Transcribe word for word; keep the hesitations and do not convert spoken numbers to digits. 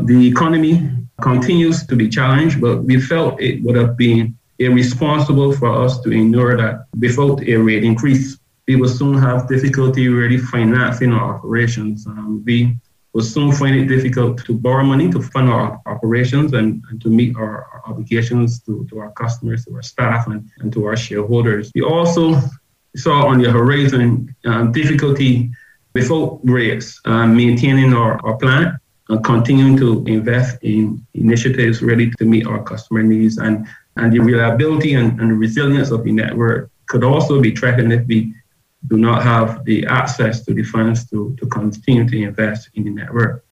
The economy continues to be challenged, but we felt it would have been irresponsible for us to ignore that without a rate increase. We will soon have difficulty really financing our operations. Um, we will soon find it difficult to borrow money to fund our operations and, and to meet our, our obligations to, to our customers, to our staff, and, and to our shareholders. We also saw on the horizon um, difficulty without rates, um, maintaining our, our plant and continuing to invest in initiatives ready to meet our customer needs. And, and the reliability and, and resilience of the network could also be threatened if we do not have the access to the funds to, to continue to invest in the network.